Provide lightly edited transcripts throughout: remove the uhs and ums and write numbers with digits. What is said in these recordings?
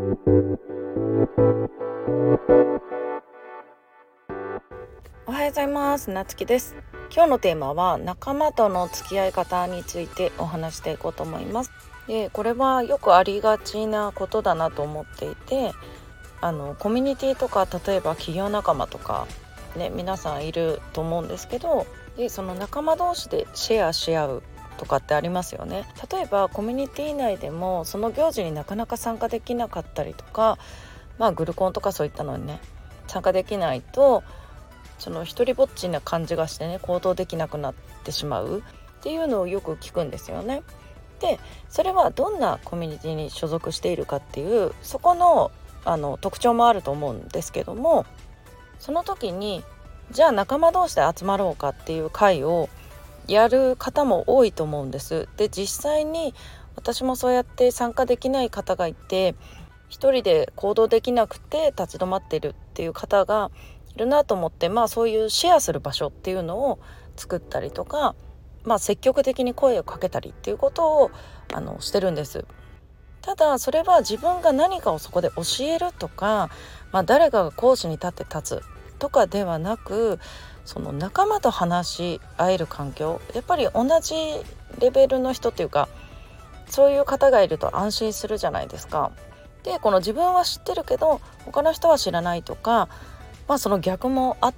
おはようございます。なつきです。今日のテーマは仲間との付き合い方についてお話していこうと思います。で、これはよくありがちなことだなと思っていて、コミュニティとか、例えば企業仲間とかね、皆さんいると思うんですけど、でその仲間同士でシェアし合うとかってありますよね。例えばコミュニティ内でもその行事になかなか参加できなかったりとか、グルコンとかそういったのにね参加できないと、その一人ぼっちな感じがしてね、行動できなくなってしまうっていうのをよく聞くんですよね。でそれはどんなコミュニティに所属しているかっていう、そこの特徴もあると思うんですけども、その時にじゃあ仲間同士で集まろうかっていう会をやる方も多いと思うんです。で実際に私もそうやって参加できない方がいて、一人で行動できなくて立ち止まっているっていう方がいるなと思って、そういうシェアする場所っていうのを作ったりとか、積極的に声をかけたりっていうことをしてるんです。ただそれは自分が何かをそこで教えるとか、誰かが講師に立って立つとかではなく、その仲間と話し合える環境、やっぱり同じレベルの人っていうか、そういう方がいると安心するじゃないですか。でこの自分は知ってるけど他の人は知らないとか、その逆もあって、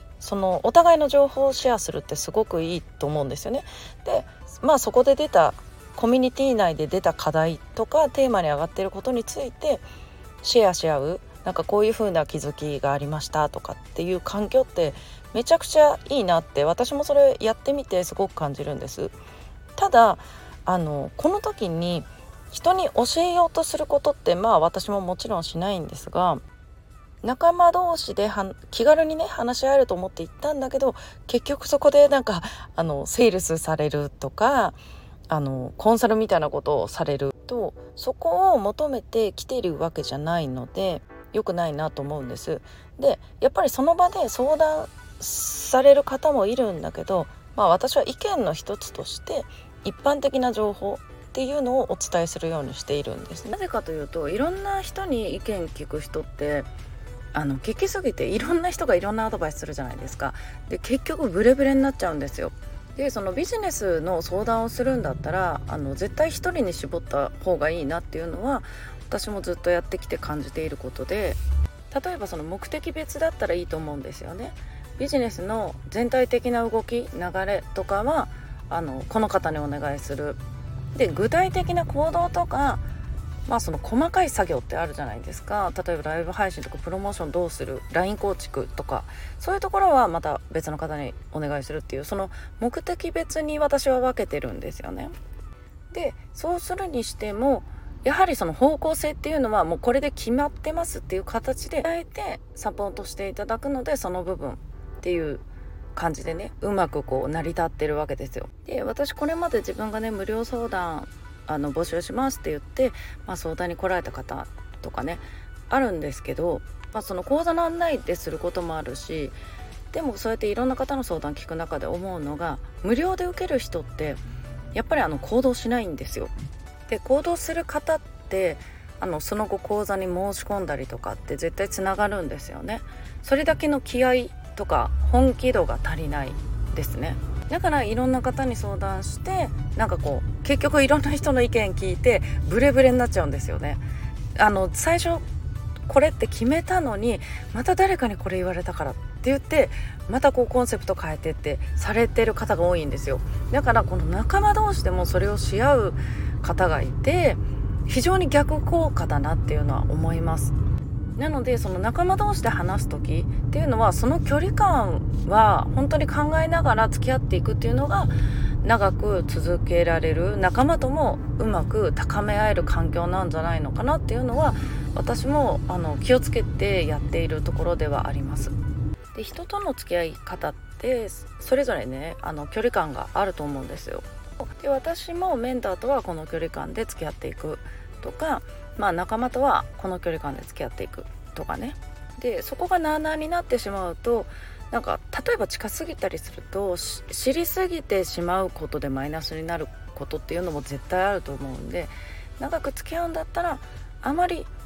そのお互いの情報をシェアするってすごくいいと思うんですよね。でそこで出たコミュニティ内で出た課題とかテーマに上がっていることについてシェアし合う、なんかこういう風な気づきがありましたとかっていう環境ってめちゃくちゃいいなって、私もそれやってみてすごく感じるんです。ただこの時に人に教えようとすることって、私ももちろんしないんですが、仲間同士で気軽にね話し合えると思って行ったんだけど、結局そこでなんかセールスされるとか、コンサルみたいなことをされると、そこを求めて来ているわけじゃないので良くないなと思うんです。でやっぱりその場で相談される方もいるんだけど、私は意見の一つとして一般的な情報っていうのをお伝えするようにしているんですね。なぜかというと、いろんな人に意見聞く人って聞きすぎて、いろんな人がいろんなアドバイスするじゃないですか。で結局ブレブレになっちゃうんですよ。でそのビジネスの相談をするんだったら絶対一人に絞った方がいいなっていうのは私もずっとやってきて感じていることで、例えばその目的別だったらいいと思うんですよね。ビジネスの全体的な動き流れとかはこの方にお願いする。で具体的な行動とか、その細かい作業ってあるじゃないですか。例えばライブ配信とかプロモーションどうする、 LINE 構築とか、そういうところはまた別の方にお願いするっていう、その目的別に私は分けてるんですよね。でそうするにしてもやはりその方向性っていうのはもうこれで決まってますっていう形で伝えてサポートしていただくので、その部分っていう感じでね、うまく成り立ってるわけですよ。で私これまで自分がね無料相談募集しますって言って、相談に来られた方とかねあるんですけど、その講座の案内ですることもあるし、でもそうやっていろんな方の相談聞く中で思うのが、無料で受ける人ってやっぱり行動しないんですよ。で行動する方ってその後講座に申し込んだりとかって絶対つながるんですよね。それだけの気合とか本気度が足りないですね。だからいろんな方に相談して、結局いろんな人の意見聞いてブレブレになっちゃうんですよね。最初これって決めたのにまた誰かにこれ言われたからって言ってまたコンセプト変えてってされてる方が多いんですよ。だからこの仲間同士でもそれをし合う方がいて、非常に逆効果だなっていうのは思います。なのでその仲間同士で話す時っていうのは、その距離感は本当に考えながら付き合っていくっていうのが長く続けられる、仲間ともうまく高め合える環境なんじゃないのかなっていうのは、私も気をつけてやっているところではあります。で人との付き合い方ってそれぞれね距離感があると思うんですよ。で私もメンターとはこの距離感で付き合っていくとか、仲間とはこの距離感で付き合っていくとかね。でそこがなあなあになってしまうと、例えば近すぎたりすると知りすぎてしまうことでマイナスになることっていうのも絶対あると思うんで、長く付き合うんだったらあまり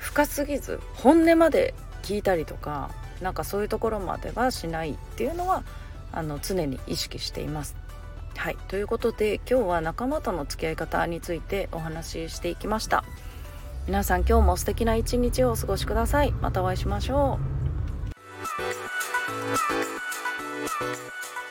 深すぎず本音まで聞いたりとか、なんかそういうところまではしないっていうのは常に意識しています。はい、ということで今日は仲間との付き合い方についてお話ししていきました。皆さん今日も素敵な一日をお過ごしください。またお会いしましょう。